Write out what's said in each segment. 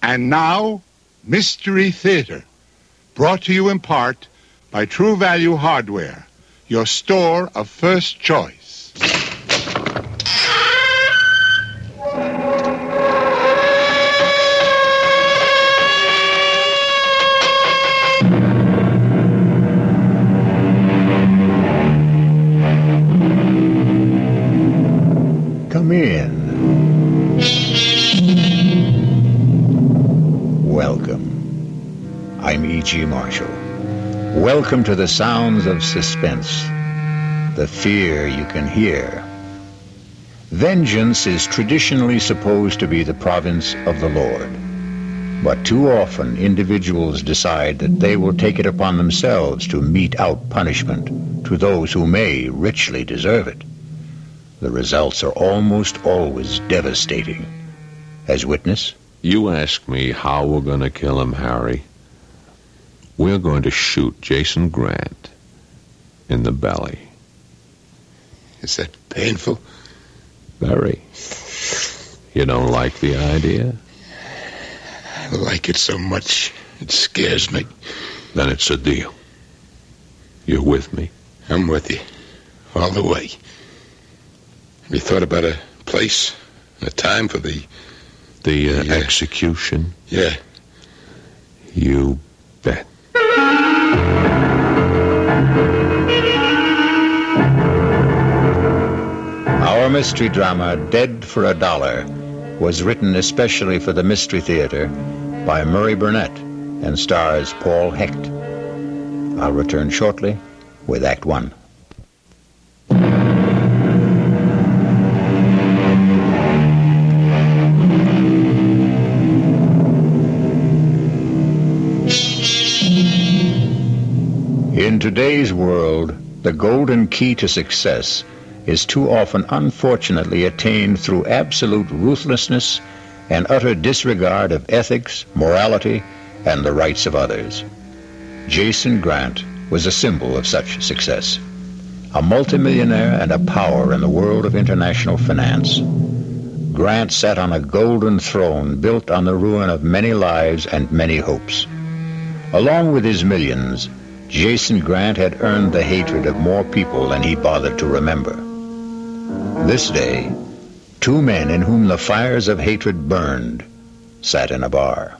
And now, Mystery Theater, brought to you in part by True Value Hardware, your store of first choice. Come in. Welcome. I'm E.G. Marshall. Welcome to the sounds of suspense, the fear you can hear. Vengeance is traditionally supposed to be the province of the Lord. But too often, individuals decide that they will take it upon themselves to mete out punishment to those who may richly deserve it. The results are almost always devastating. As witness, you ask me how we're going to kill him, Harry. We're going to shoot Jason Grant in the belly. Is that painful? Very. You don't like the idea? I like it so much, it scares me. Then it's a deal. You're with me? I'm with you, all the way. Have you thought about a place and a time for the execution? Yeah. You bet. Our mystery drama, Dead for a Dollar, was written especially for the Mystery Theater by Murray Burnett and stars Paul Hecht. I'll return shortly with Act One. In today's world, the golden key to success is too often unfortunately attained through absolute ruthlessness and utter disregard of ethics, morality, and the rights of others. Jason Grant was a symbol of such success, a multimillionaire and a power in the world of international finance. Grant sat on a golden throne built on the ruin of many lives and many hopes. Along with his millions, Jason Grant had earned the hatred of more people than he bothered to remember. This day, two men in whom the fires of hatred burned sat in a bar.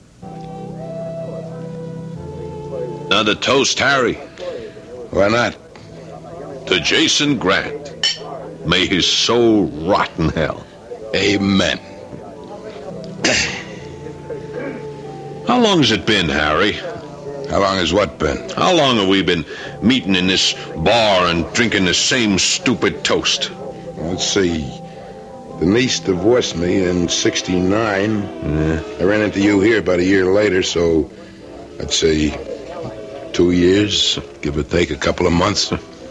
Another toast, Harry. Why not? To Jason Grant. May his soul rot in hell. Amen. How long has it been, Harry? How long has what been? How long have we been meeting in this bar and drinking the same stupid toast? Let's see. The niece divorced me in 1969. Yeah. I ran into you here about a year later, so I'd say 2 years, give or take a couple of months.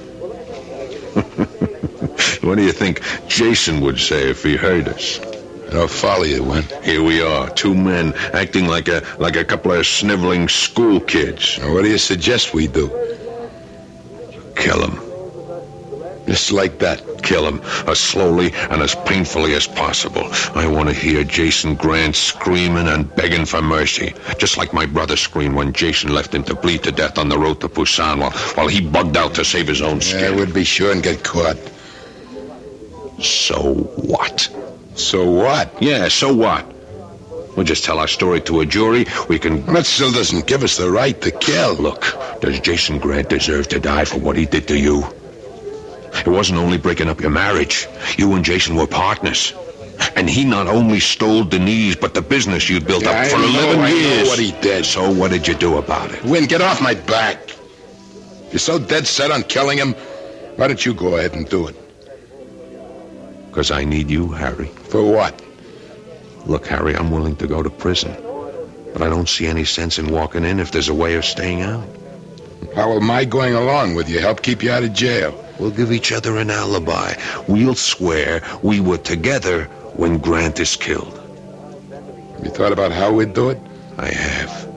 What do you think Jason would say if he heard us? I'll follow you, Wen. Here we are, two men acting like a couple of sniveling school kids. Now, what do you suggest we do? Kill him. Just like that. Kill him as slowly and as painfully as possible. I want to hear Jason Grant screaming and begging for mercy, just like my brother screamed when Jason left him to bleed to death on the road to Busan while he bugged out to save his own skin. Yeah, I would be sure and get caught. So what? So what? Yeah, so what? We'll just tell our story to a jury. We can... That still doesn't give us the right to kill. Look, does Jason Grant deserve to die for what he did to you? It wasn't only breaking up your marriage. You and Jason were partners. And he not only stole Denise, but the business you'd built up for 11 years. I know what he did. So what did you do about it? Win, get off my back. If you're so dead set on killing him, why don't you go ahead and do it? Because I need you, Harry. For what? Look, Harry, I'm willing to go to prison. But I don't see any sense in walking in if there's a way of staying out. How will my going along with you help keep you out of jail? We'll give each other an alibi. We'll swear we were together when Grant is killed. Have you thought about how we'd do it? I have.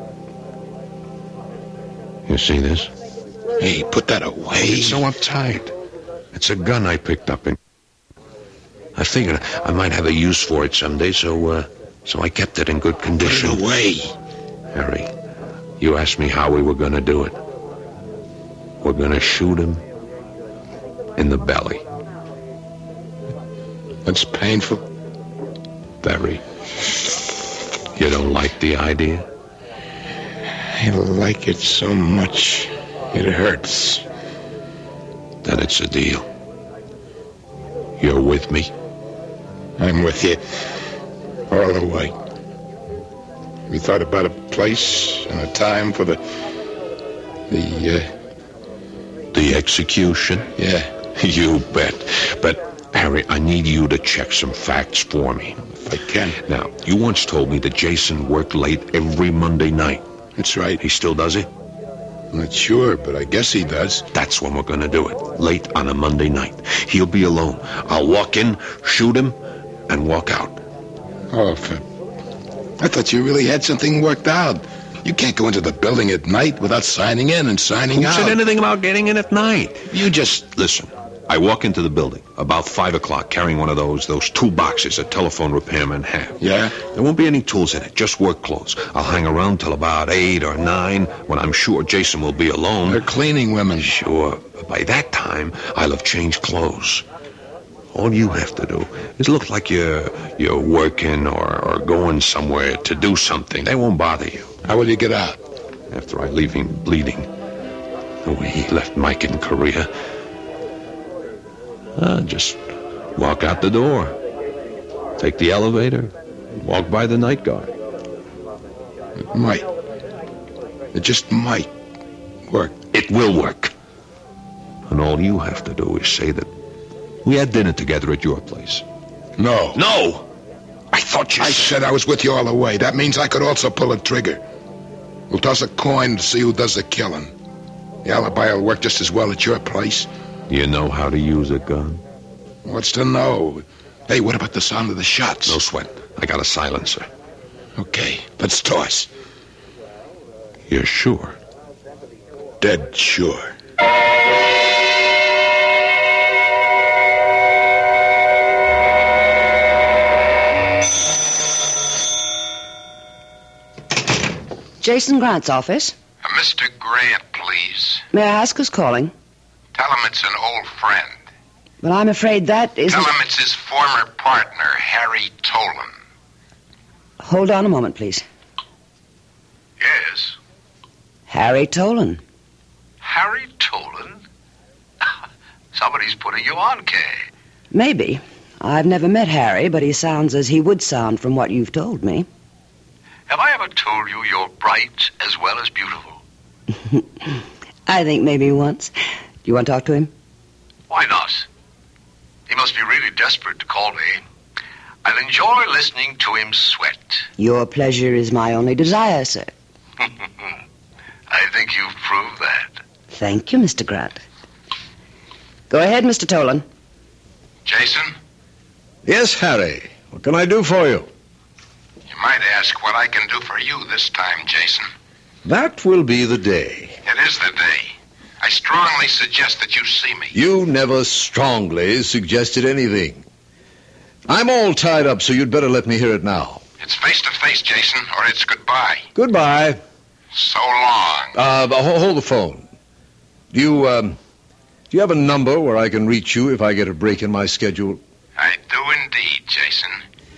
You see this? Hey, put that away. It's so uptight. It's a gun I picked up in... I figured I might have a use for it someday, so So I kept it in good condition. Put it away. Harry, you asked me how we were going to do it. We're going to shoot him in the belly. That's painful. Very. You don't like the idea? I like it so much. It hurts. Then it's a deal. You're with me? I'm with you. All the way. We thought about a place and a time for the execution? Yeah. You bet. But, Harry, I need you to check some facts for me. If I can. Now, you once told me that Jason worked late every Monday night. That's right. He still does it? Not sure, but I guess he does. That's when we're going to do it. Late on a Monday night. He'll be alone. I'll walk in, shoot him, and walk out. Oh, I thought you really had something worked out. You can't go into the building at night without signing in and signing out. Who said anything about getting in at night? You just listen. I walk into the building about 5 o'clock carrying one of those two boxes that telephone repairmen have. Yeah? There won't be any tools in it, just work clothes. I'll hang around till about 8 or 9 when I'm sure Jason will be alone. They're cleaning women. Sure, but by that time, I'll have changed clothes. All you have to do is look like you're working or going somewhere to do something. They won't bother you. How will you get out? After I leave him bleeding, the way he left Mike in Korea, just walk out the door, take the elevator, walk by the night guard. It might. It just might work. It will work. And all you have to do is say that we had dinner together at your place. No. No! I thought you I said I was with you all the way. That means I could also pull a trigger. We'll toss a coin to see who does the killing. The alibi will work just as well at your place. You know how to use a gun? What's to know? Hey, what about the sound of the shots? No sweat. I got a silencer. Okay, let's toss. You're sure? Dead sure. Jason Grant's office. Mr. Grant, please. May I ask who's calling? Tell him it's an old friend. Well, I'm afraid that isn't... Tell him it's his former partner, Harry Tolan. Hold on a moment, please. Yes? Harry Tolan. Harry Tolan? Somebody's putting you on, Kay. Maybe. I've never met Harry, but he sounds as he would sound from what you've told me. Have I ever told you you're bright as well as beautiful? I think maybe once. Do you want to talk to him? Why not? He must be really desperate to call me. I'll enjoy listening to him sweat. Your pleasure is my only desire, sir. I think you've proved that. Thank you, Mr. Grant. Go ahead, Mr. Tolan. Jason? Yes, Harry. What can I do for you? You might ask what I can do for you this time, Jason. That will be the day. It is the day. I strongly suggest that you see me. You never strongly suggested anything. I'm all tied up, so you'd better let me hear it now. It's face-to-face, Jason, or it's goodbye. Goodbye. So long. Hold the phone. Do you have a number where I can reach you if I get a break in my schedule? I do indeed, Jason.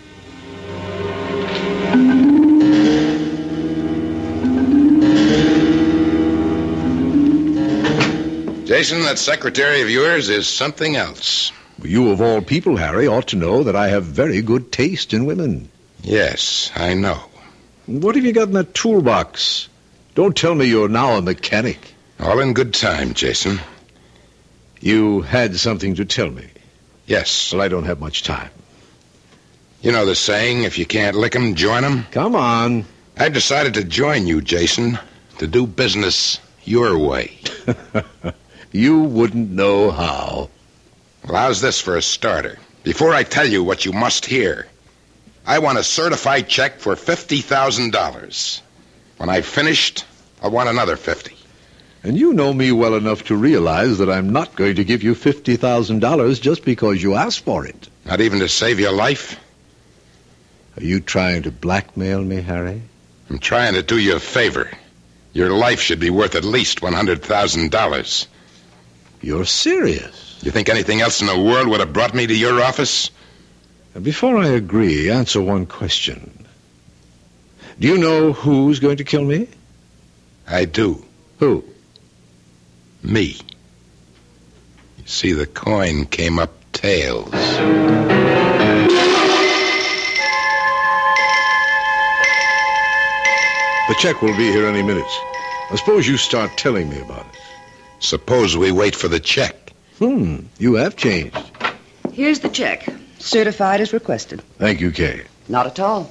Jason, that secretary of yours is something else. You, of all people, Harry, ought to know that I have very good taste in women. Yes, I know. What have you got in that toolbox? Don't tell me you're now a mechanic. All in good time, Jason. You had something to tell me. Yes. Well, I don't have much time. You know the saying, if you can't lick 'em, join 'em? Come on. I've decided to join you, Jason, to do business your way. You wouldn't know how. Well, how's this for a starter? Before I tell you what you must hear, I want a certified check for $50,000. When I've finished, I want another 50. And you know me well enough to realize that I'm not going to give you $50,000 just because you asked for it. Not even to save your life? Are you trying to blackmail me, Harry? I'm trying to do you a favor. Your life should be worth at least $100,000. You're serious? You think anything else in the world would have brought me to your office? And before I agree, answer one question. Do you know who's going to kill me? I do. Who? Me. You see, the coin came up tails. The check will be here any minute. I suppose you start telling me about it. Suppose we wait for the check. You have changed. Here's the check. Certified as requested. Thank you, Kay. Not at all.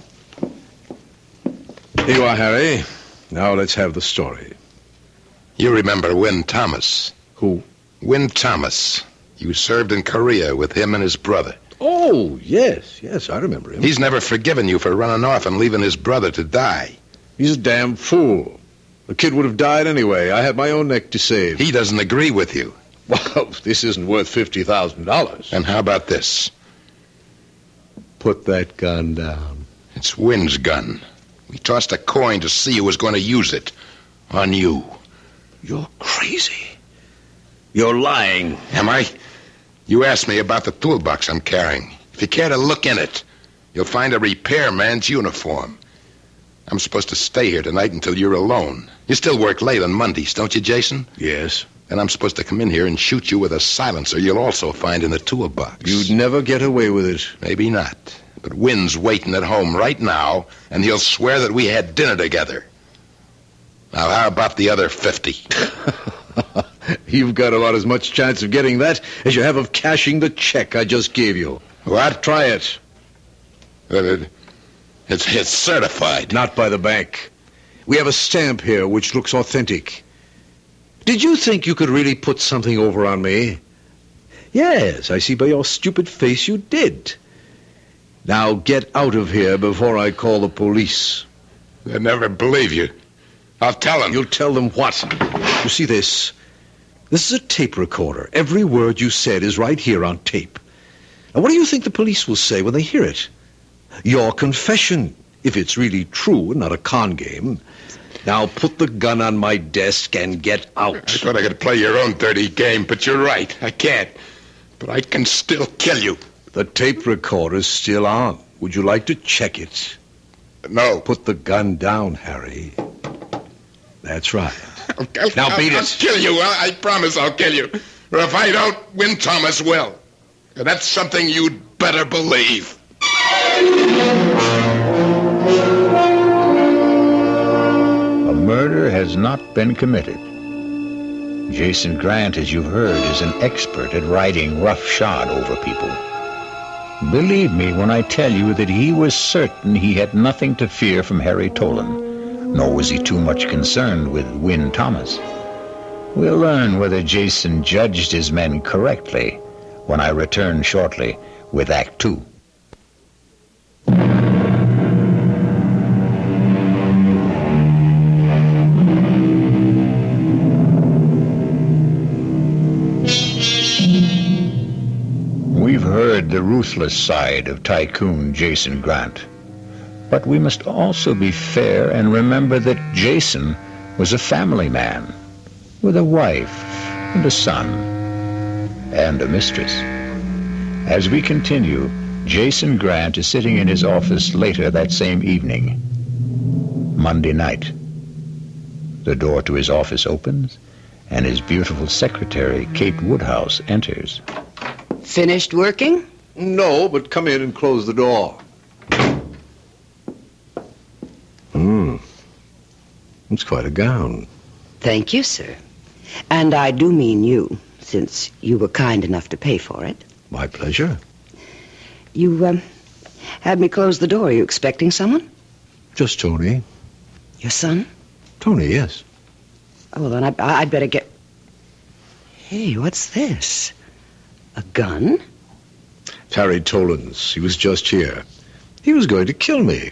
Here you are, Harry. Now let's have the story. You remember Win Thomas? Who? Win Thomas. You served in Korea with him and his brother. Oh, yes, I remember him. He's never forgiven you for running off and leaving his brother to die. He's a damn fool. The kid would have died anyway. I had my own neck to save. He doesn't agree with you. Well, this isn't worth $50,000. And how about this? Put that gun down. It's Win's gun. We tossed a coin to see who was going to use it. On you. You're crazy. You're lying. Am I? You asked me about the toolbox I'm carrying. If you care to look in it, you'll find a repairman's uniform. I'm supposed to stay here tonight until you're alone. You still work late on Mondays, don't you, Jason? Yes. And I'm supposed to come in here and shoot you with a silencer you'll also find in the toolbox. You'd never get away with it. Maybe not. But Win's waiting at home right now, and he'll swear that we had dinner together. Now, how about the other 50? You've got about as much chance of getting that as you have of cashing the check I just gave you. What? Try it. It's certified. Not by the bank. We have a stamp here which looks authentic. Did you think you could really put something over on me? Yes, I see by your stupid face you did. Now get out of here before I call the police. They'll never believe you. I'll tell them. You'll tell them what? You see this? This is a tape recorder. Every word you said is right here on tape. And what do you think the police will say when they hear it? Your confession, if it's really true and not a con game. Now put the gun on my desk and get out. I thought I could play your own dirty game, but you're right. I can't. But I can still kill you. The tape recorder's still on. Would you like to check it? No. Put the gun down, Harry. That's right. Now beat it. I'll kill you. I promise I'll kill you. Or if I don't, Win Thomas will. And that's something you'd better believe. A murder has not been committed. Jason Grant, as you've heard, is an expert at riding roughshod over people. Believe me when I tell you that he was certain he had nothing to fear from Harry Tolan, nor was he too much concerned with Win Thomas. We'll learn whether Jason judged his men correctly when I return shortly with Act 2. We've heard the ruthless side of Tycoon Jason Grant. But we must also be fair and remember that Jason was a family man with a wife and a son and a mistress. As we continue, Jason Grant is sitting in his office later that same evening. Monday night. The door to his office opens, and his beautiful secretary, Kate Woodhouse, enters. Finished working? No, but come in and close the door. It's quite a gown. Thank you, sir. And I do mean you, since you were kind enough to pay for it. My pleasure. You, had me close the door. Are you expecting someone? Just Tony. Your son? Tony, yes. Oh, well, then I'd better get... Hey, what's this? A gun? It's Harry Tolan's. He was just here. He was going to kill me.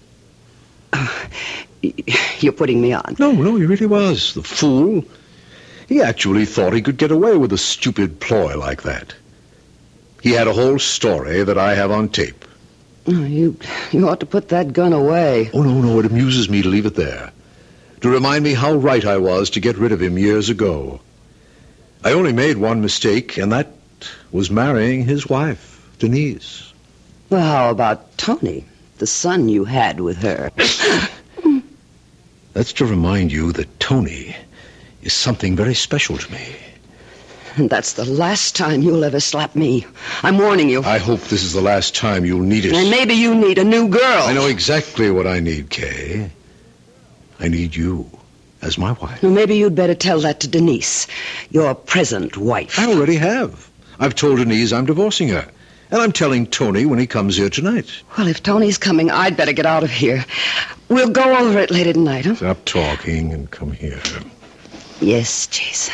You're putting me on. No, he really was. The fool. He actually thought he could get away with a stupid ploy like that. He had a whole story that I have on tape. Oh, you ought to put that gun away. Oh, no, it amuses me to leave it there. To remind me how right I was to get rid of him years ago. I only made one mistake, and that was marrying his wife, Denise. Well, how about Tony, the son you had with her? That's to remind you that Tony is something very special to me. And that's the last time you'll ever slap me. I'm warning you. I hope this is the last time you'll need it. And maybe you need a new girl. I know exactly what I need, Kay. I need you as my wife. Well, maybe you'd better tell that to Denise, your present wife. I already have. I've told Denise I'm divorcing her. And I'm telling Tony when he comes here tonight. Well, if Tony's coming, I'd better get out of here. We'll go over it later tonight, huh? Stop talking and come here. Yes, Jason.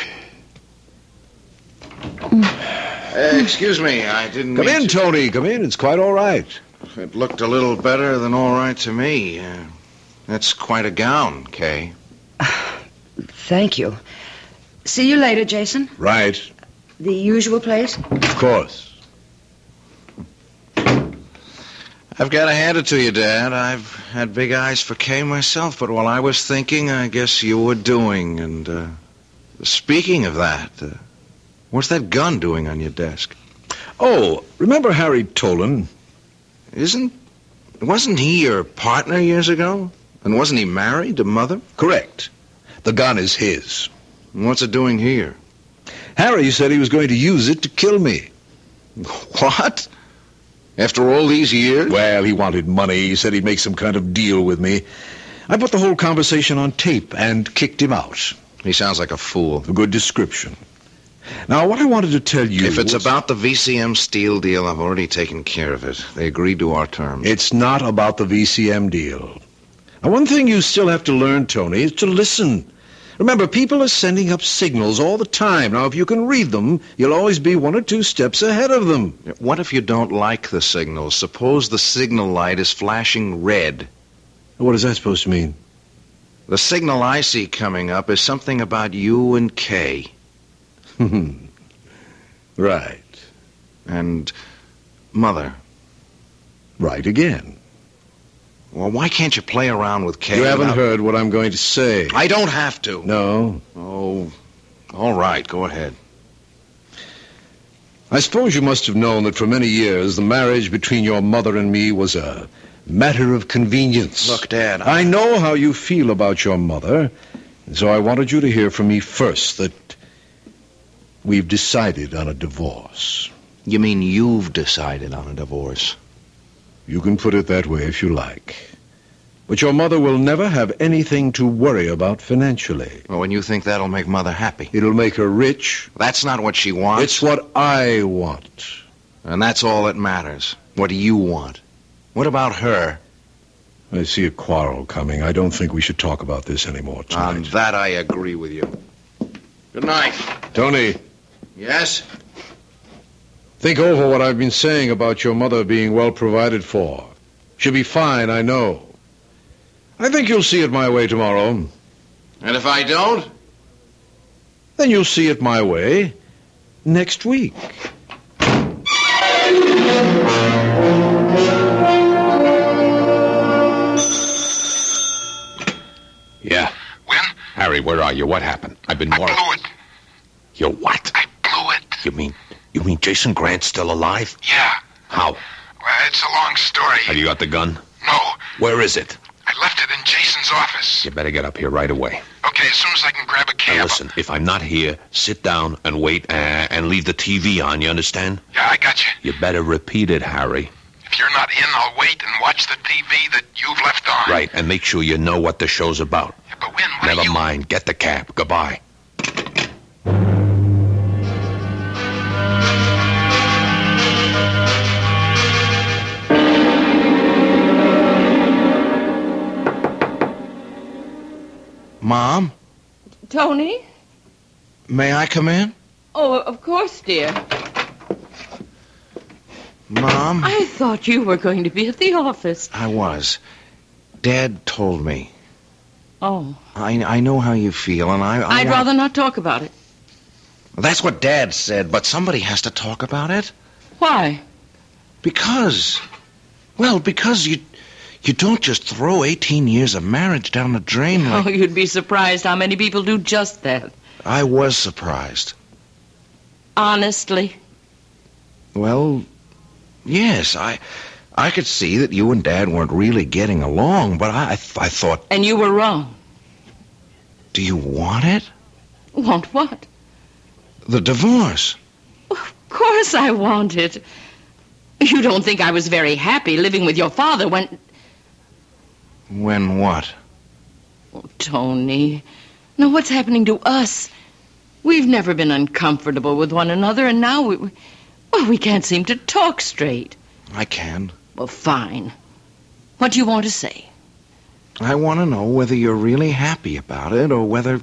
Excuse me, I didn't Come mean in, to... Tony. Come in. It's quite all right. It looked a little better than all right to me. That's quite a gown, Kay. Thank you. See you later, Jason. Right. The usual place? Of course. I've got to hand it to you, Dad. I've had big eyes for Kay myself, but while I was thinking, I guess you were doing. And speaking of that, what's that gun doing on your desk? Oh, remember Harry Tolan? Wasn't he your partner years ago? And wasn't he married to Mother? Correct. The gun is his. And what's it doing here? Harry said he was going to use it to kill me. What? After all these years? Well, he wanted money. He said he'd make some kind of deal with me. I put the whole conversation on tape and kicked him out. He sounds like a fool. A good description. Now, what I wanted to tell you... If it's about the VCM steel deal, I've already taken care of it. They agreed to our terms. It's not about the VCM deal. Now, one thing you still have to learn, Tony, is to listen. Remember, people are sending up signals all the time. Now, if you can read them, you'll always be 1 or 2 steps ahead of them. What if you don't like the signals? Suppose the signal light is flashing red. What is that supposed to mean? The signal I see coming up is something about you and Kay. Right. And Mother. Right again. Well, why can't you play around with Kay? You haven't heard what I'm going to say. I don't have to. No. Oh, all right. Go ahead. I suppose you must have known that for many years the marriage between your mother and me was a matter of convenience. Look, Dad, I know how you feel about your mother, and so I wanted you to hear from me first that we've decided on a divorce. You mean you've decided on a divorce? You can put it that way if you like. But your mother will never have anything to worry about financially. Well, and you think that'll make Mother happy? It'll make her rich. That's not what she wants. It's what I want. And that's all that matters. What do you want? What about her? I see a quarrel coming. I don't think we should talk about this anymore tonight. On that I agree with you. Good night. Tony. Yes? Think over what I've been saying about your mother being well provided for. She'll be fine, I know. I think you'll see it my way tomorrow. And if I don't? Then you'll see it my way next week. Yeah. When? Harry, where are you? What happened? I've been I more... blew it. You what? I blew it. You mean Jason Grant's still alive? Yeah. How? Well, it's a long story. Have you got the gun? No. Where is it? I left it in Jason's office. You better get up here right away. Okay, as soon as I can grab a cab. Now listen, if I'm not here, sit down and wait and leave the TV on, you understand? Yeah, I got you. You better repeat it, Harry. If you're not in, I'll wait and watch the TV that you've left on. Right, and make sure you know what the show's about. Yeah, but when? What Never are you... mind. Get the cab. Goodbye. Mom? Tony? May I come in? Oh, of course, dear. Mom? I thought you were going to be at the office. I was. Dad told me. Oh. I know how you feel, and I'd rather not talk about it. That's what Dad said, but somebody has to talk about it. Why? Because Well, because you don't just throw 18 years of marriage down the drain like... Oh, you'd be surprised how many people do just that. I was surprised. Honestly? Well, yes, I could see that you and Dad weren't really getting along, but I thought... And you were wrong. Do you want it? Want what? The divorce. Of course I want it. You don't think I was very happy living with your father when... When what? Oh, Tony. Now, what's happening to us? We've never been uncomfortable with one another, and now we can't seem to talk straight. I can. Well, fine. What do you want to say? I want to know whether you're really happy about it, or whether...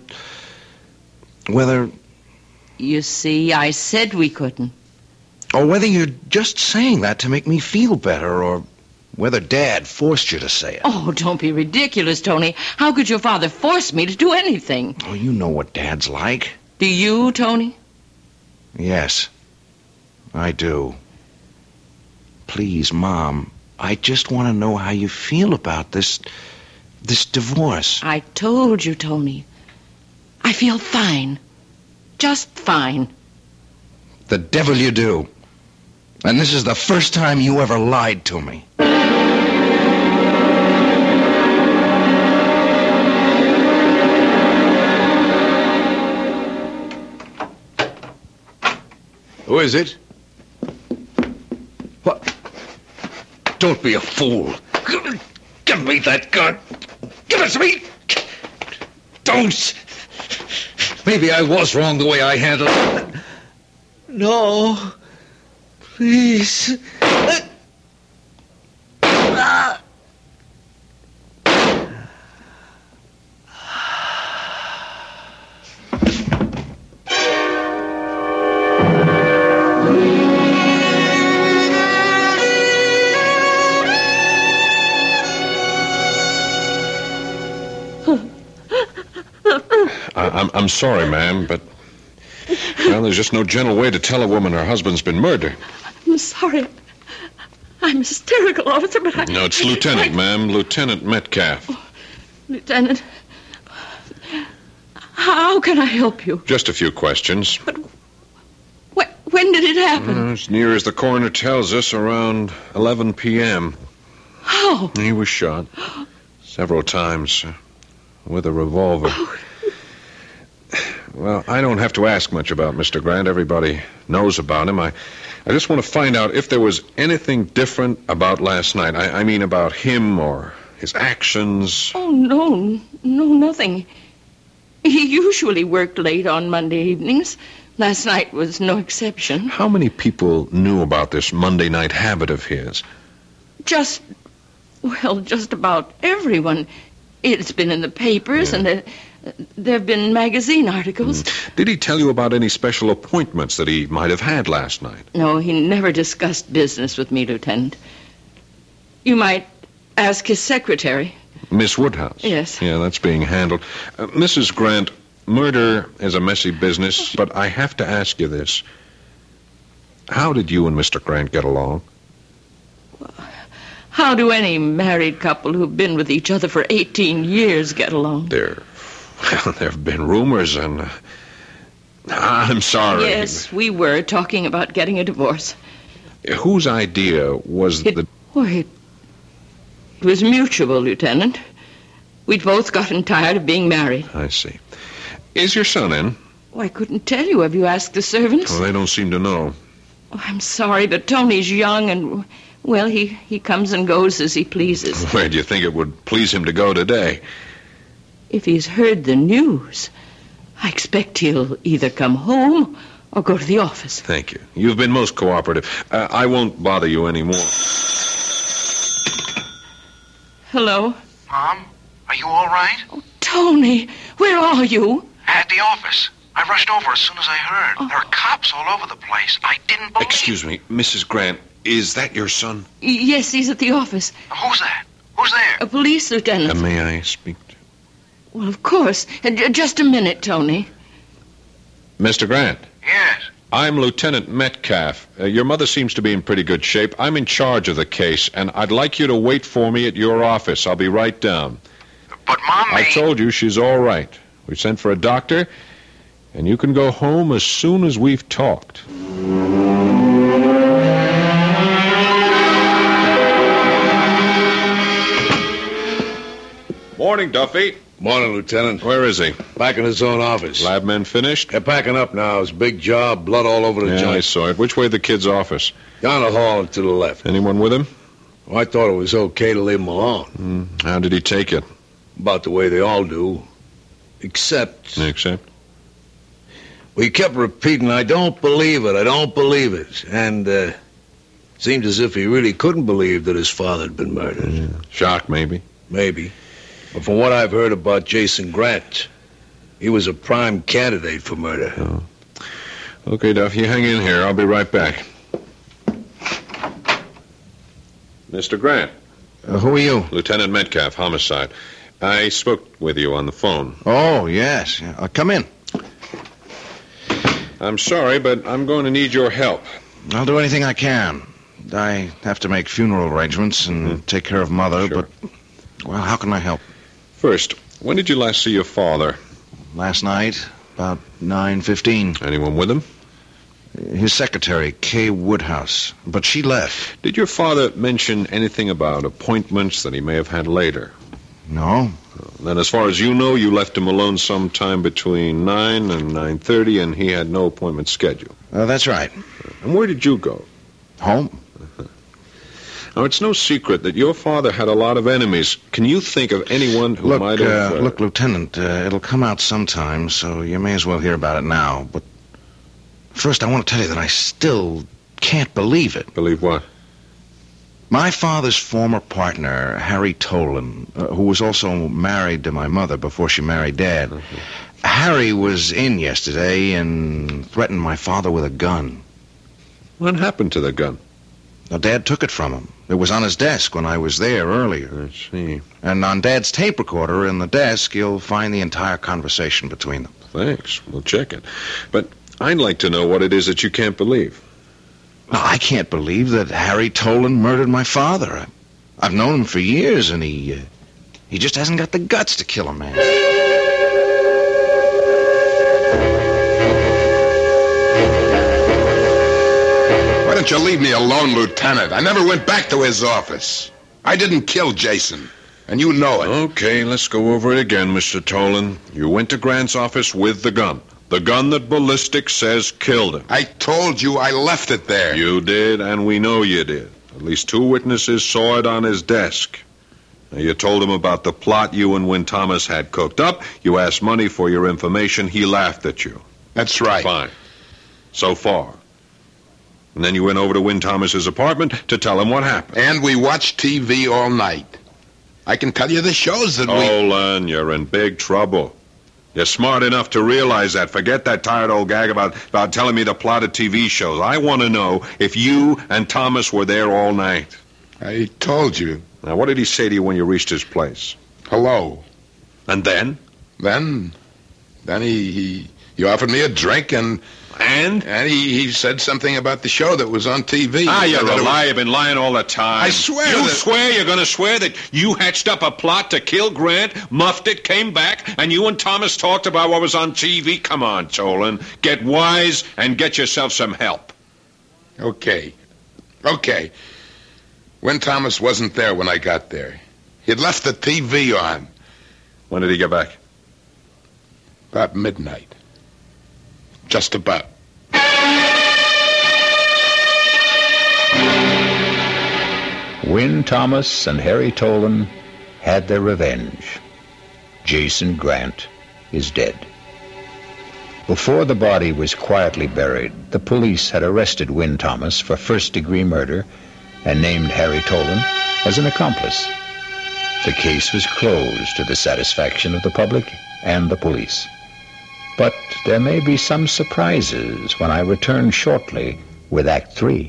You see, I said we couldn't. Or whether you're just saying that to make me feel better, or whether Dad forced you to say it. Oh, don't be ridiculous, Tony. How could your father force me to do anything? Oh, you know what Dad's like. Do you, Tony? Yes, I do. Please, Mom, I just want to know how you feel about this divorce. I told you, Tony. I feel fine. Just fine. The devil you do. And this is the first time you ever lied to me. Who is it? What? Don't be a fool. Give me that gun. Give it to me. Don't. Maybe I was wrong the way I handled it. No. Please. I'm sorry, ma'am, but... Well, there's just no gentle way to tell a woman her husband's been murdered. I'm sorry. I'm hysterical, officer, but I... No, it's Lieutenant, ma'am. Lieutenant Metcalf. Oh, Lieutenant, how can I help you? Just a few questions. But when did it happen? As near as the coroner tells us, around 11 p.m. How? He was shot several times with a revolver. Oh. Well, I don't have to ask much about Mr. Grant. Everybody knows about him. I just want to find out if there was anything different about last night. I mean about him or his actions. Oh, no, nothing. He usually worked late on Monday evenings. Last night was no exception. How many people knew about this Monday night habit of his? Just about everyone. It's been in the papers, Yeah. and there have been magazine articles. Did he tell you about any special appointments that he might have had last night? No, he never discussed business with me, Lieutenant. You might ask his secretary. Miss Woodhouse? Yes. Yeah, that's being handled. Mrs. Grant, murder is a messy business, but I have to ask you this. How did you and Mr. Grant get along? How do any married couple who've been with each other for 18 years get along? There have been rumors, and I'm sorry. Yes, we were talking about getting a divorce. Whose idea was the... It was mutual, Lieutenant. We'd both gotten tired of being married. I see. Is your son in? Oh, I couldn't tell you. Have you asked the servants? Well, they don't seem to know. Oh, I'm sorry, but Tony's young and, well, he comes and goes as he pleases. Where do you think it would please him to go today? If he's heard the news, I expect he'll either come home or go to the office. Thank you. You've been most cooperative. I won't bother you anymore. Hello? Mom, are you all right? Oh, Tony, where are you? At the office. I rushed over as soon as I heard. There are cops all over the place. I didn't believe... Excuse me, Mrs. Grant, is that your son? Yes, he's at the office. Who's that? Who's there? A police lieutenant. May I speak to... Well, of course. Just a minute, Tony. Mr. Grant, Yes. I'm Lieutenant Metcalf. Your mother seems to be in pretty good shape. I'm in charge of the case, and I'd like you to wait for me at your office. I'll be right down. But Mom I told you she's all right. We sent for a doctor, and you can go home as soon as we've talked. Morning, Duffy. Morning, Lieutenant. Where is he? Back in his own office. Lab men finished? They're packing up now. It's a big job, blood all over the Yeah, I joint. saw it. Which way the kid's office? Down the hall and to the left. Anyone with him? Well, I thought it was okay to leave him alone. How did he take it? About the way they all do. Except... Except? Well, he kept repeating, I don't believe it, I don't believe it. And, seemed as if he really couldn't believe that his father had been murdered. Yeah. Shock, maybe? Maybe. But from what I've heard about Jason Grant, he was a prime candidate for murder. Oh. Okay, Duff, you hang in here. I'll be right back. Mr. Grant. Who are you? Lieutenant Metcalf, homicide. I spoke with you on the phone. Oh, yes. Come in. I'm sorry, but I'm going to need your help. I'll do anything I can. I have to make funeral arrangements and take care of Mother, Sure. but, well, how can I help? First, when did you last see your father? Last night, about 9:15. Anyone with him? His secretary, Kay Woodhouse, but she left. Did your father mention anything about appointments that he may have had later? No. Then as far as you know, you left him alone sometime between 9 and 9:30, and he had no appointment scheduled. That's right. And where did you go? Home. Now, it's no secret that your father had a lot of enemies. Can you think of anyone who might have... Look, Lieutenant, it'll come out sometime, so you may as well hear about it now. But first, I want to tell you that I still can't believe it. Believe what? My father's former partner, Harry Tolan, who was also married to my mother before she married Dad, Harry was in yesterday and threatened my father with a gun. What happened to the gun? Now, Dad took it from him. It was on his desk when I was there earlier. I see. And on Dad's tape recorder in the desk, you'll find the entire conversation between them. Thanks. We'll check it. But I'd like to know what it is that you can't believe. Now, I can't believe that Harry Tolan murdered my father. I've known him for years, and he just hasn't got the guts to kill a man. Why don't you leave me alone, Lieutenant? I never went back to his office. I didn't kill Jason, and you know it. Okay, let's go over it again, Mr. Tolan. You went to Grant's office with the gun. The gun that ballistics says killed him. I told you I left it there. You did, and we know you did. At least 2 witnesses saw it on his desk. Now, you told him about the plot you and Win Thomas had cooked up. You asked money for your information. He laughed at you. That's right. Fine. So far. And then you went over to Win Thomas's apartment to tell him what happened. And we watched TV all night. I can tell you the shows that we... Tolan, you're in big trouble. You're smart enough to realize that. Forget that tired old gag about telling me the plot of TV shows. I want to know if you and Thomas were there all night. I told you. Now, what did he say to you when you reached his place? Hello. And then? Then he offered me a drink and he said something about the show that was on TV. You're a liar. You've been lying all the time. I swear You that... swear? You're going to swear that you hatched up a plot to kill Grant, muffed it, came back, and you and Thomas talked about what was on TV? Come on, Tolan. Get wise and get yourself some help. Okay. Win Thomas wasn't there when I got there. He'd left the TV on. When did he get back? About midnight. Just about. Win Thomas and Harry Tolan had their revenge. Jason Grant is dead. Before the body was quietly buried, the police had arrested Win Thomas for first-degree murder and named Harry Tolan as an accomplice. The case was closed to the satisfaction of the public and the police. But there may be some surprises when I return shortly with Act 3.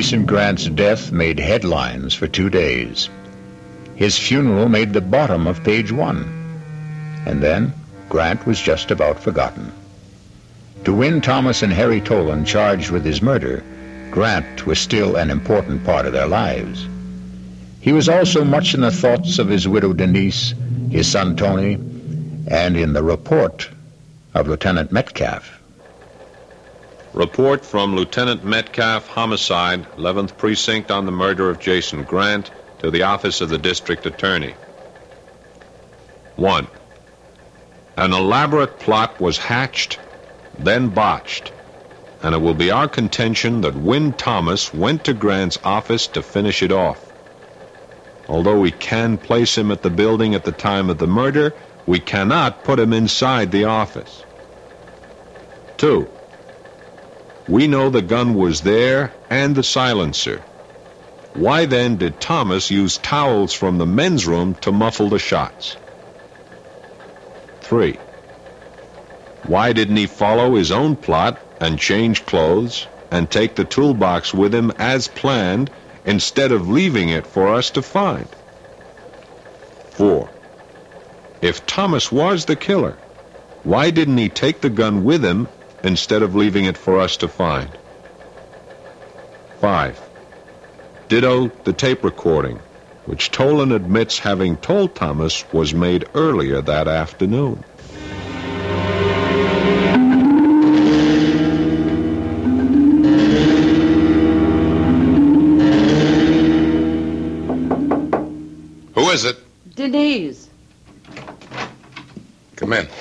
Jason Grant's death made headlines for 2 days. His funeral made the bottom of page 1. And then Grant was just about forgotten. To Win Thomas and Harry Tolan charged with his murder, Grant was still an important part of their lives. He was also much in the thoughts of his widow Denise, his son Tony, and in the report of Lieutenant Metcalf. Report from Lieutenant Metcalf, Homicide, 11th Precinct, on the murder of Jason Grant, to the Office of the District Attorney. 1. An elaborate plot was hatched, then botched, and it will be our contention that Win Thomas went to Grant's office to finish it off. Although we can place him at the building at the time of the murder, we cannot put him inside the office. 2. We know the gun was there and the silencer. Why then did Thomas use towels from the men's room to muffle the shots? 3. Why didn't he follow his own plot and change clothes and take the toolbox with him as planned instead of leaving it for us to find? 4. If Thomas was the killer, why didn't he take the gun with him instead of leaving it for us to find? 5. Ditto the tape recording, which Tolan admits having told Thomas was made earlier that afternoon. Who is it? Denise. Come in.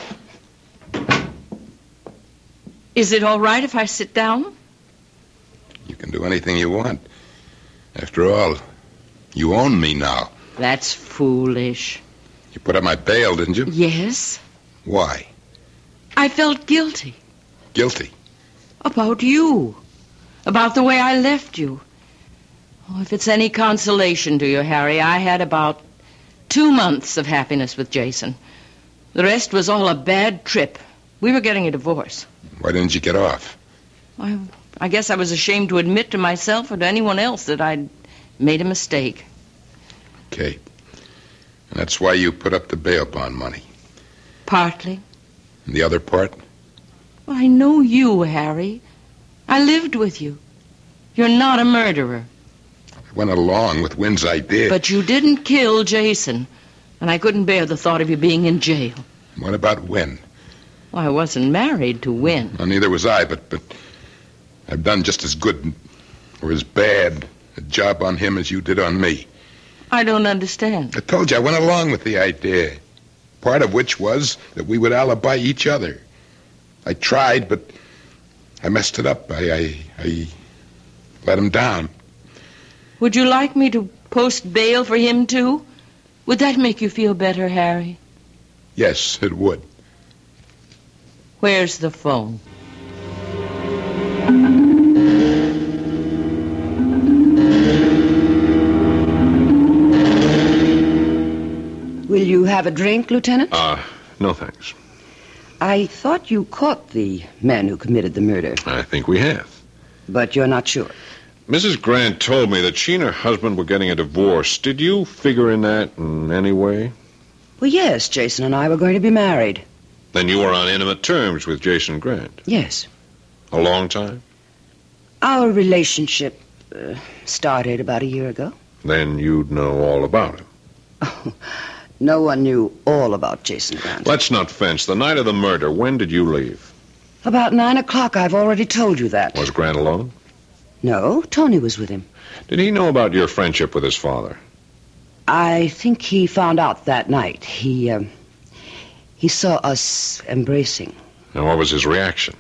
Is it all right if I sit down? You can do anything you want. After all, you own me now. That's foolish. You put up my bail, didn't you? Yes. Why? I felt guilty. Guilty? About you. About the way I left you. Oh, if it's any consolation to you, Harry, I had about 2 months of happiness with Jason. The rest was all a bad trip. We were getting a divorce. Why didn't you get off? I guess I was ashamed to admit to myself or to anyone else that I'd made a mistake. Okay. And that's why you put up the bail bond money. Partly. And the other part? Well, I know you, Harry. I lived with you. You're not a murderer. I went along with Win's idea. But you didn't kill Jason, and I couldn't bear the thought of you being in jail. What about Win? Well, I wasn't married to Win. Well, neither was I, but I've done just as good or as bad a job on him as you did on me. I don't understand. I told you I went along with the idea, part of which was that we would alibi each other. I tried, but I messed it up. I let him down. Would you like me to post bail for him, too? Would that make you feel better, Harry? Yes, it would. Where's the phone? Will you have a drink, Lieutenant? No thanks. I thought you caught the man who committed the murder. I think we have. But you're not sure. Mrs. Grant told me that she and her husband were getting a divorce. Did you figure in that in any way? Well, yes, Jason and I were going to be married. Then you were on intimate terms with Jason Grant? Yes. A long time? Our relationship started about a year ago. Then you'd know all about him. Oh, no one knew all about Jason Grant. Let's not fence. The night of the murder, when did you leave? About 9 o'clock. I've already told you that. Was Grant alone? No, Tony was with him. Did he know about your friendship with his father? I think he found out that night. He saw us embracing. And what was his reaction?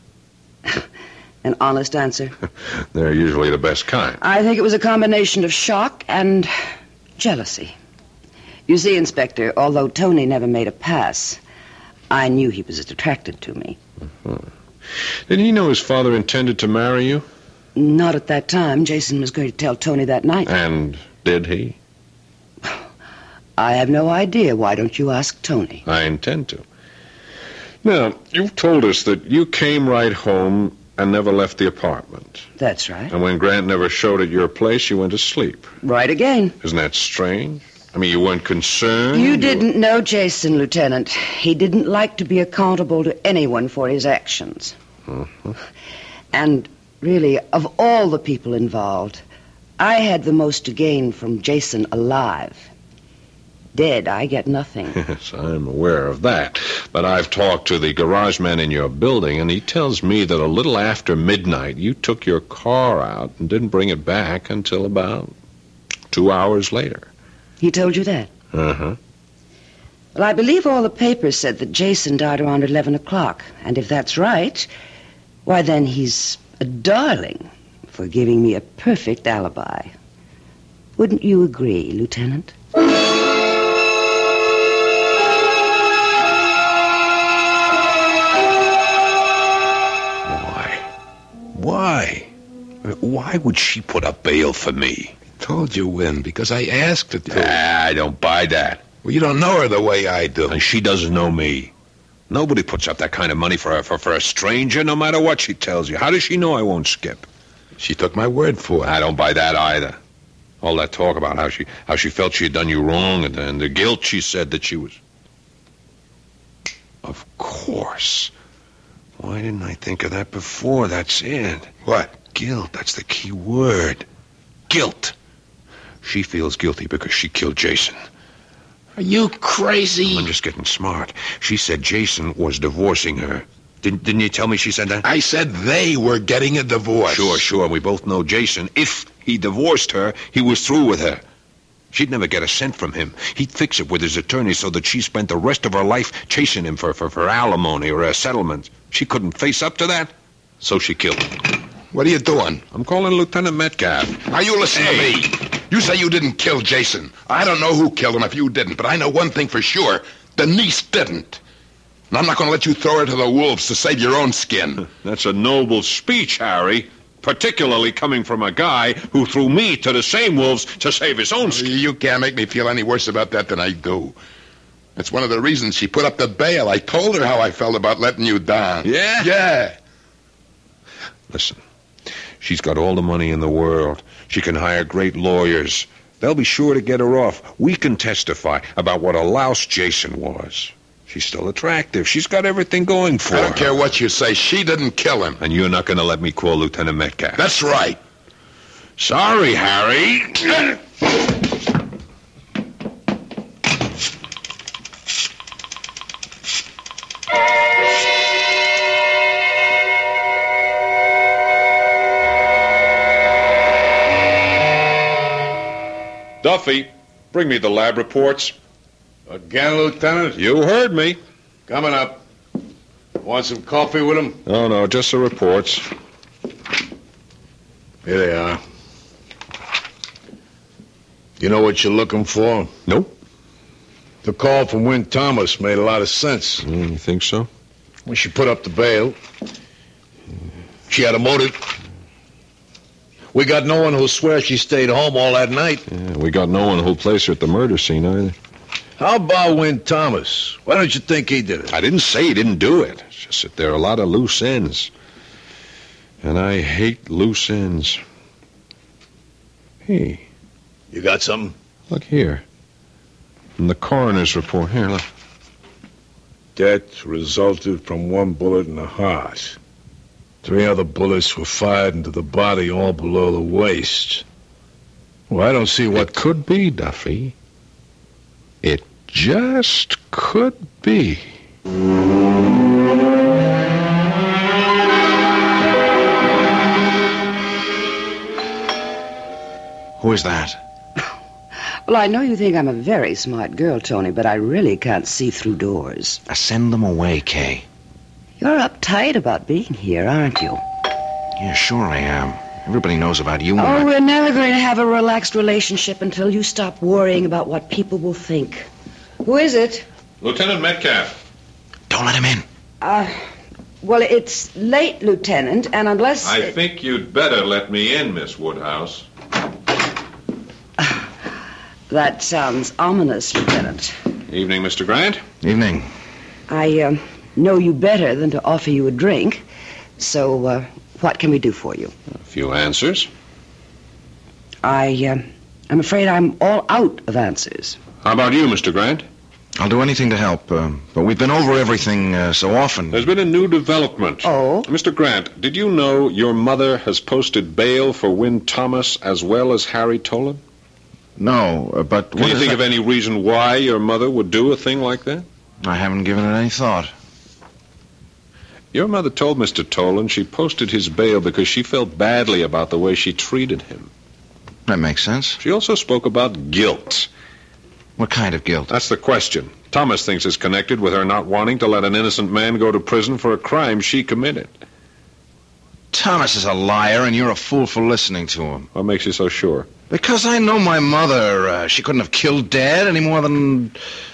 An honest answer. They're usually the best kind. I think it was a combination of shock and jealousy. You see, Inspector, although Tony never made a pass, I knew he was attracted to me. Uh-huh. Did he know his father intended to marry you? Not at that time. Jason was going to tell Tony that night. And did he? I have no idea. Why don't you ask Tony? I intend to. Now, you've told us that you came right home and never left the apartment. That's right. And when Grant never showed at your place, you went to sleep. Right again. Isn't that strange? I mean, you weren't concerned? You didn't know Jason, Lieutenant. He didn't like to be accountable to anyone for his actions. Mm-hmm. And really, of all the people involved, I had the most to gain from Jason alive. Dead, I get nothing. Yes, I'm aware of that. But I've talked to the garage man in your building, and he tells me that a little after midnight, you took your car out and didn't bring it back until about 2 hours later. He told you that? Uh-huh. Well, I believe all the papers said that Jason died around 11 o'clock. And if that's right, why then he's a darling for giving me a perfect alibi. Wouldn't you agree, Lieutenant? Why? Why would she put up bail for me? Told you when, because I asked her to. I don't buy that. Well, you don't know her the way I do. And she doesn't know me. Nobody puts up that kind of money for a stranger, no matter what she tells you. How does she know I won't skip? She took my word for it. I don't buy that either. All that talk about how she felt she had done you wrong and the guilt she said that she was... Of course. Why didn't I think of that before? That's it. What? Guilt. That's the key word. Guilt. She feels guilty because she killed Jason. Are you crazy? I'm just getting smart. She said Jason was divorcing her. Didn't you tell me she said that? I said they were getting a divorce. Sure. We both know Jason. If he divorced her, he was through with her. She'd never get a cent from him. He'd fix it with his attorney so that she spent the rest of her life chasing him for alimony or a settlement. She couldn't face up to that, so she killed him. What are you doing? I'm calling Lieutenant Metcalf. Now, you listen to me. You say you didn't kill Jason. I don't know who killed him if you didn't, but I know one thing for sure. Denise didn't. And I'm not going to let you throw her to the wolves to save your own skin. That's a noble speech, Harry. Particularly coming from a guy who threw me to the same wolves to save his own skin. You can't make me feel any worse about that than I do. That's one of the reasons she put up the bail. I told her how I felt about letting you down. Yeah? Yeah. Listen, she's got all the money in the world. She can hire great lawyers. They'll be sure to get her off. We can testify about what a louse Jason was. She's still attractive. She's got everything going for her. I don't care what you say. She didn't kill him. And you're not going to let me call Lieutenant Metcalf. That's right. Sorry, Harry. Duffy, bring me the lab reports. Again, Lieutenant? You heard me. Coming up. Want some coffee with him? No, just the reports. Here they are. You know what you're looking for? Nope. The call from Wynn Thomas made a lot of sense. You think so? When she put up the bail, she had a motive. We got no one who'll swear she stayed home all that night. Yeah, we got no one who'll place her at the murder scene either. How about Wynn Thomas? Why don't you think he did it? I didn't say he didn't do it. It's just that there are a lot of loose ends. And I hate loose ends. Hey. You got something? Look here. In the coroner's report. Here, look. Death resulted from one bullet in the heart. 3 other bullets were fired into the body, all below the waist. Well, I don't see what... It could be, Duffy. It just could be. Who is that? Well, I know you think I'm a very smart girl, Tony, but I really can't see through doors. Send them away, Kay. You're uptight about being here, aren't you? Yeah, sure I am. Everybody knows about you. Oh, we're never going to have a relaxed relationship until you stop worrying about what people will think. Who is it? Lieutenant Metcalf. Don't let him in. Well, it's late, Lieutenant, and unless... I think you'd better let me in, Miss Woodhouse. That sounds ominous, Lieutenant. Evening, Mr. Grant. Evening. I know you better than to offer you a drink, So, what can we do for you? A few answers. I'm afraid I'm all out of answers. How about you, Mr. Grant? I'll do anything to help, but we've been over everything so often. There's been a new development. Oh? Mr. Grant, did you know your mother has posted bail for Win Thomas as well as Harry Tolan? No, but... Can you think of any reason why your mother would do a thing like that? I haven't given it any thought. Your mother told Mr. Tolan she posted his bail because she felt badly about the way she treated him. That makes sense. She also spoke about guilt. What kind of guilt? That's the question. Thomas thinks it's connected with her not wanting to let an innocent man go to prison for a crime she committed. Thomas is a liar, and you're a fool for listening to him. What makes you so sure? Because I know my mother. She couldn't have killed Dad any more than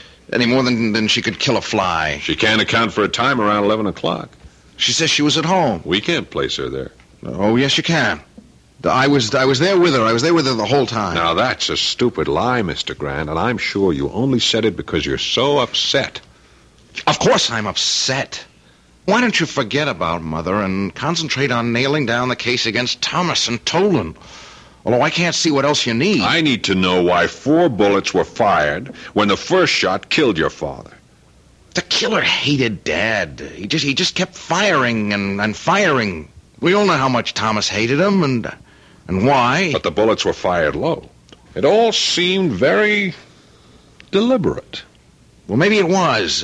she could kill a fly. She can't account for a time around 11 o'clock. She says she was at home. We can't place her there. Oh, yes, you can. I was there with her. I was there with her the whole time. Now, that's a stupid lie, Mr. Grant, and I'm sure you only said it because you're so upset. Of course I'm upset. Why don't you forget about Mother and concentrate on nailing down the case against Thomas and Tolan? Although I can't see what else you need. I need to know why 4 bullets were fired when the first shot killed your father. The killer hated Dad. He just kept firing and firing. We all know how much Thomas hated him and why. But the bullets were fired low. It all seemed very deliberate. Well, maybe it was.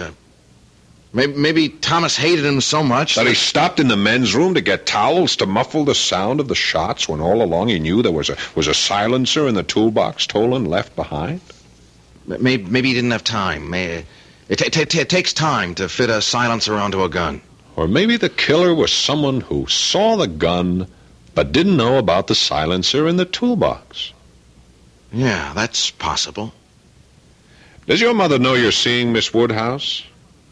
Maybe Thomas hated him so much that he stopped in the men's room to get towels to muffle the sound of the shots when all along he knew there was a silencer in the toolbox Tolan left behind. Maybe he didn't have time. It takes time to fit a silencer onto a gun. Or maybe the killer was someone who saw the gun but didn't know about the silencer in the toolbox. Yeah, that's possible. Does your mother know you're seeing Miss Woodhouse?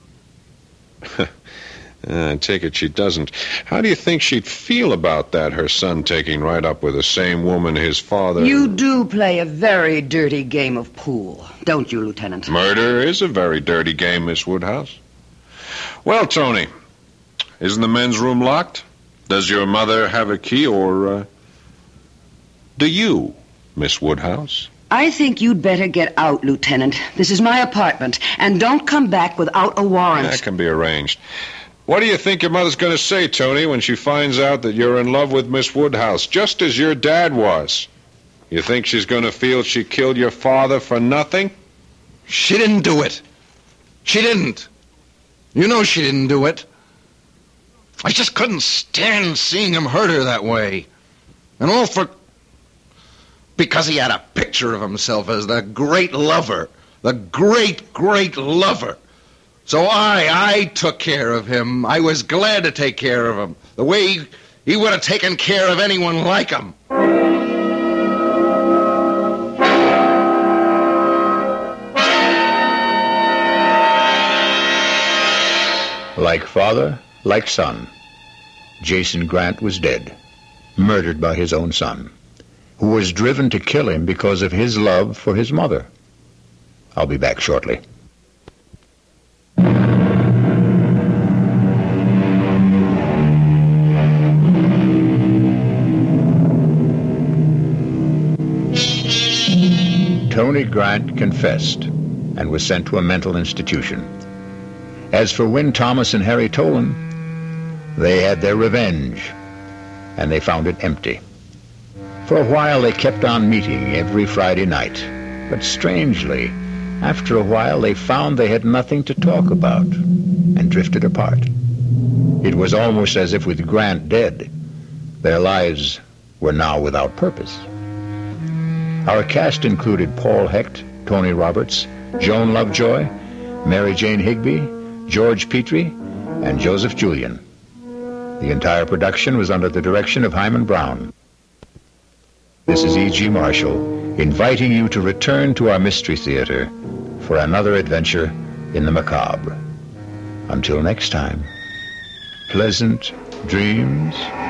I take it she doesn't. How do you think she'd feel about that, her son taking right up with the same woman his father... You do play a very dirty game of pool, don't you, Lieutenant? Murder is a very dirty game, Miss Woodhouse. Well, Tony, isn't the men's room locked? Does your mother have a key, or do you, Miss Woodhouse? I think you'd better get out, Lieutenant. This is my apartment, and don't come back without a warrant. That can be arranged. What do you think your mother's going to say, Tony, when she finds out that you're in love with Miss Woodhouse, just as your dad was? You think she's going to feel she killed your father for nothing? She didn't do it. She didn't. You know she didn't do it. I just couldn't stand seeing him hurt her that way. And all because he had a picture of himself as the great lover. The great, great lover. So I took care of him. I was glad to take care of him. The way he would have taken care of anyone like him. Like father, like son, Jason Grant was dead, murdered by his own son, who was driven to kill him because of his love for his mother. I'll be back shortly. Tony Grant confessed and was sent to a mental institution. As for Win Thomas and Harry Tolan, they had their revenge, and they found it empty. For a while, they kept on meeting every Friday night. But strangely, after a while, they found they had nothing to talk about and drifted apart. It was almost as if with Grant dead, their lives were now without purpose. Our cast included Paul Hecht, Tony Roberts, Joan Lovejoy, Mary Jane Higby, George Petrie, and Joseph Julian. The entire production was under the direction of Hyman Brown. This is E.G. Marshall, inviting you to return to our Mystery Theater for another adventure in the macabre. Until next time, pleasant dreams.